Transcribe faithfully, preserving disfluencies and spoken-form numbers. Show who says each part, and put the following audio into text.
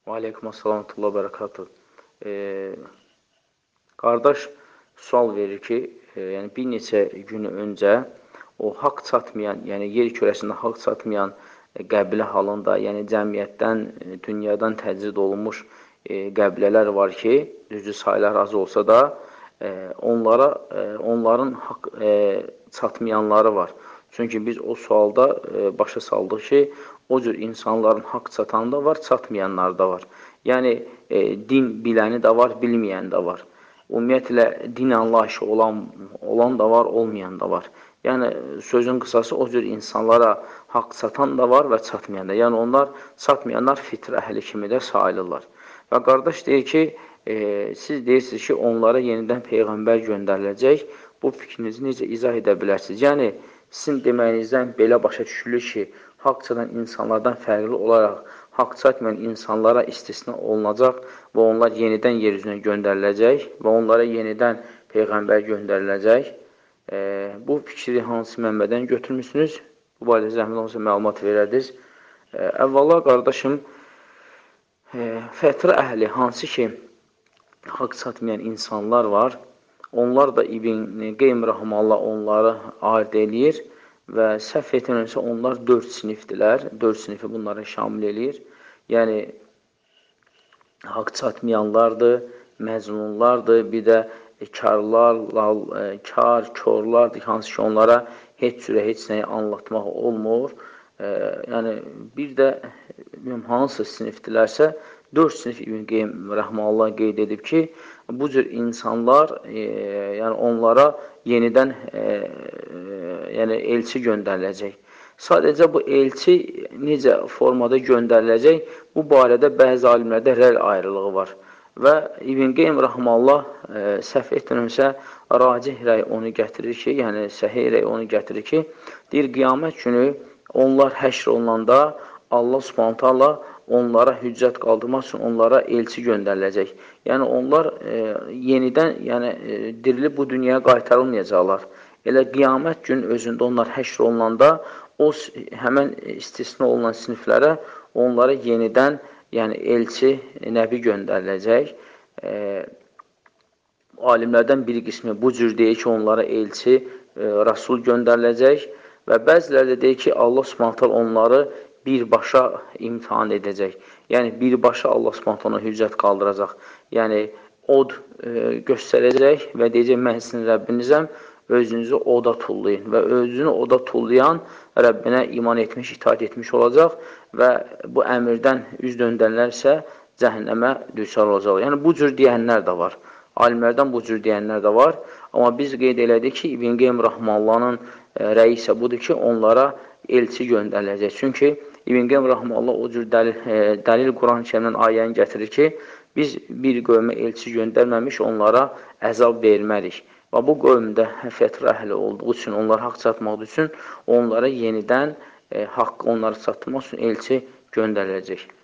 Speaker 1: Və aleykum assalam və bərəkatuhu. E, qardaş sual verir ki, e, yəni bir neçə gün öncə o haqq çatmayan, yəni yer kürəsində haqq çatmayan e, qəbilə halında, yəni cəmiyyətdən, e, dünyadan təcrid olunmuş e, qəbilələr var ki, düzdür saylar az olsa da, e, onlara, e, onların haqq e, çatmayanları var. Çünki biz o sualda e, başa saldıq ki, o cür insanların haqq çatan da var, çatmayanlar da var. Yəni, e, din biləni də var, bilməyən də var. Ümumiyyətlə, din anlayışı olan, olan da var, olmayan da var. Yəni, sözün qısası, o cür insanlara haqq çatan da var və çatmayan da. Yəni, onlar, çatmayanlar fitr əhli kimi də sayılırlar. Və qardaş deyir ki, e, siz deyirsiniz ki, onlara yenidən Peyğəmbər göndəriləcək. Bu fikrinizi necə izah edə bilərsiniz? Yəni, sizin deməyinizdən belə başa düşülür ki, haqq çatan insanlardan fərqli olaraq haqq çatmayan insanlara istisna olunacaq və onlar yenidən yer üzünə göndəriləcək və onlara yenidən Peyğəmbər göndəriləcək. E, bu fikri hansı mənbədən götürmüşsünüz? Bu barədə zəhmət olmasa məlumat verərdiniz. E, əvvəla, qardaşım, e, fətrə əhli, hansı ki, haqq çatmayan insanlar var, onlar da İbn Qeym Rəhməllah onları ayırt eləyir və səhv etmirəmsə onlar dörd sinifdirlər. Dörd sinifi bunları şamil eləyir. Yəni, haqq çatmayanlardır, məzunlardır, bir də karlar, lal, kar, körlardır, hansı ki onlara heç cürə, heç nəyi anlatmaq olmur. E, yəni, bir də hansı sinifdirlərsə, dörd sinif İbn Qeym Rəhməllah qeyd edib ki, bu cür insanlar, e, yəni onlara yenidən e, e, yəni elçi göndəriləcək. Sadəcə bu elçi necə formada göndəriləcək, bu barədə bəzi alimlərdə rəy ayrılığı var. Və İbn Qeym Rəhməllah e, səhv etmirəmsə, racih rəy onu gətirir ki, yəni səhih rəy onu gətirir ki, deyir, qiyamət günü onlar həşr olunanda Allah Subhanahu taala onlara hüccət qaldırmaq üçün onlara elçi göndəriləcək. Yəni, onlar e, yenidən yəni, e, dirilib bu dünyaya qaytarılmayacaqlar. Elə qiyamət gün özündə onlar həşr olunanda o həmən istisna olunan siniflərə onlara yenidən yəni, elçi, nəbi göndəriləcək. E, alimlərdən bir qismi bu cür deyir ki, onlara elçi, e, Rasul göndəriləcək və bəziləri də deyir ki, Allah Subhanahu taala onları birbaşa imtihan edəcək. Yəni, birbaşa Allah Subhanahu hüccət qaldıracaq. Yəni, od e, göstərəcək və deyəcək, mən sizin Rəbbinizəm, özünüzü oda tullayın. Və özünü oda tullayan Rəbbinə iman etmiş, itaat etmiş olacaq və bu əmirdən üz döndənlər isə cəhənnəmə düçar olacaq. Yəni, bu cür deyənlər də var. Alimlərdən bu cür deyənlər də var. Amma biz qeyd elədik ki, İbn Qeym Rəhməllahın rəyi isə budur ki, onlara elçi göndəriləcək. Çünki İbn Qeym Rəhməllah o cür dəlil, e, dəlil Quran-ı Kərimdən ayəni gətirir ki, biz bir qövmə elçi göndərməmiş onlara əzab vermərik. Və bu qövmdə fətrə əhli olduğu üçün, onlar haqq çatmaq üçün onlara yenidən e, haqqı onları çatdırmaq üçün elçi göndəriləcək.